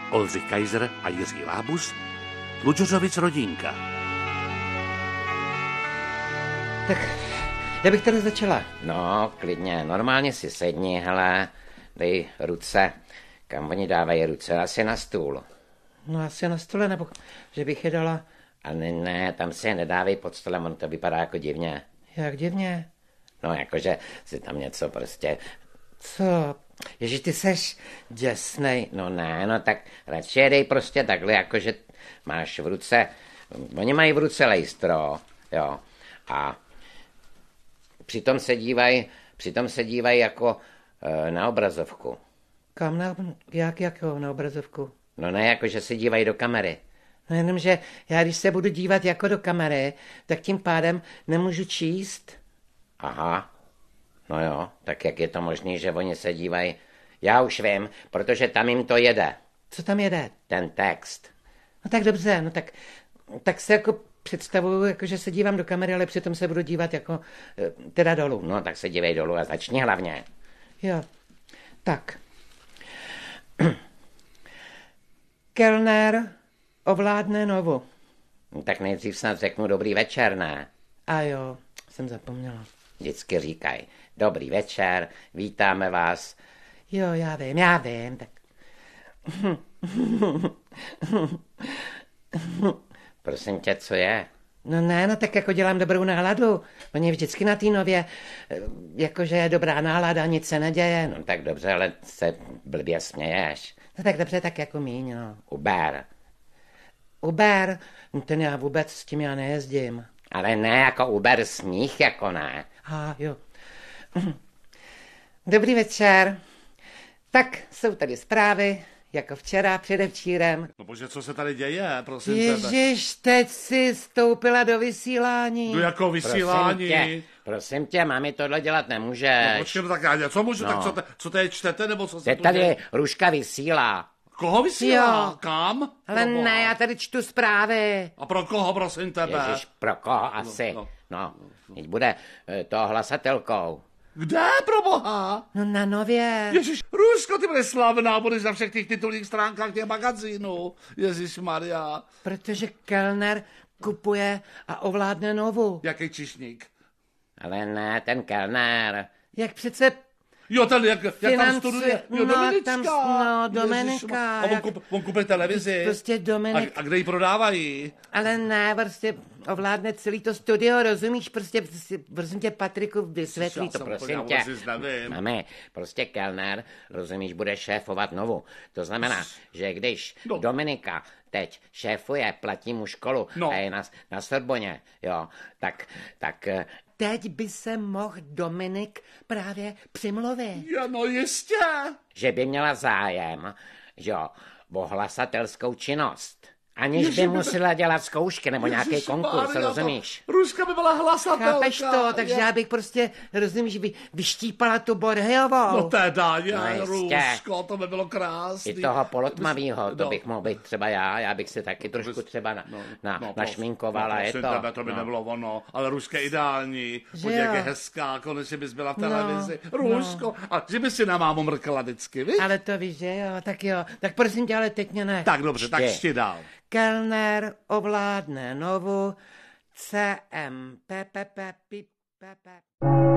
Oldřich Kaiser a Jiří Lábus, Tlučořovic rodinka. Tak, já bych tady začala. No, klidně, normálně si sedni, hele, dej ruce, kam oni dávají ruce, asi na stůl. No asi na stole, nebo že bych je dala. A ne, tam si je nedávej pod stolem, on to vypadá jako divně. Jak divně? No, jakože si tam něco prostě... Co? Ježi, ty seš děsnej. No ne, no tak radši je dej prostě takhle, jakože máš v ruce, oni mají v ruce lejstro, jo, a přitom se dívají jako na obrazovku. Kam jako na obrazovku? No ne, jakože se dívají do kamery. No jenom, že já když se budu dívat jako do kamery, tak tím pádem nemůžu číst. Aha, no jo, tak jak je to možné, že oni se dívají? Já už vím, protože tam jim to jede. Co tam jede? Ten text. No tak dobře, no tak se jako představuju, jako že se dívám do kamery, ale přitom se budu dívat jako teda dolů. No tak se dívej dolů a začni hlavně. Jo, tak. Kellner ovládne Novu. No, tak nejdřív snad řeknu dobrý večer, ne? A jo, jsem zapomněla. Vždycky říkaj, dobrý večer, vítáme vás. Jo, já vím, tak. Prosím tě, co je? No ne, no tak jako dělám dobrou náladu. Oni vždycky na té Nově, jakože je dobrá nálada, nic se neděje. No tak dobře, ale se blbě směješ. No tak dobře, tak jako míň, no. Uber, no ten já vůbec s tím já nejezdím. ale ne jako Uber smích, jako ne. Jo. Dobrý večer. Tak jsou tady zprávy, jako včera, předevčírem. No bože, co se tady děje, prosím tebe? Ježiš, teď si vstoupila do vysílání. No jako vysílání. Prosím tě, mami, tohle dělat nemůžeš. No počkej, no tak já něco můžu, No. tak co tady čtete, nebo co se Teď tu tady děje? Ruška vysílá. Koho vysílá? Jo. Kam? Ale Proboha. ne, já tady čtu zprávy. A pro koho, prosím tebe? Ježiš, pro koho asi? No, teď bude to hlasatelkou. Kde, proboha? No na Nově. Ježiš, Rusko, ty budeš slavná, budeš na všech těch titulních stránkách těch magazínů. Ježiš Maria. Protože Kellner kupuje a ovládne Novu. Jaký čišník? Ale ne, ten Kellner. Jak přece Jo, ten, jak tam Financuje- studuje, no, jo, Dominička. tam- no, Dominika, Ježišmar- A on, jak- on kupuje televizi. prostě Dominik. A kde ji prodávají? Ale ne, prostě ovládne celý to studio, rozumíš? Prostě prosím tě, Patriku, vysvětlí to. Prosím tě. Mami, prostě Kellner, rozumíš, bude šéfovat Novu. To znamená, že když No. Dominika teď šéfuje, platí mu školu No. a je na Sorboně, jo, tak Teď by se mohl Dominik právě přimluvit. Ja, no jistě. že by měla zájem, jo, o hlasatelskou činnost. Aniž by Ježiš, musela dělat zkoušky nebo nějaký Ježišmarja, konkurs, to- rozumíš? Ruska by byla hlasatelka. Chápeš to? Takže já bych prostě, rozumíš, vyštípala tu Borhejovou. No teda, je, No jistě. Rusko, to by bylo krásný. I toho polotmavýho, to No. bych mohl být třeba já bych si taky trošku třeba našminkovala, je prosím to. Tebe, to by nebylo ono, ale Rusko je ideální. Že Podívej, jak je jo? hezká, konečně bys byla v televizi. Rusko, a že by si na mámu mrkala vždycky, víš? Ale to víš, že jo. Tak prosím tě, ale teď mě ne. Tak dobře, tak čti dál. Kellner ovládne Novu, CMPPP.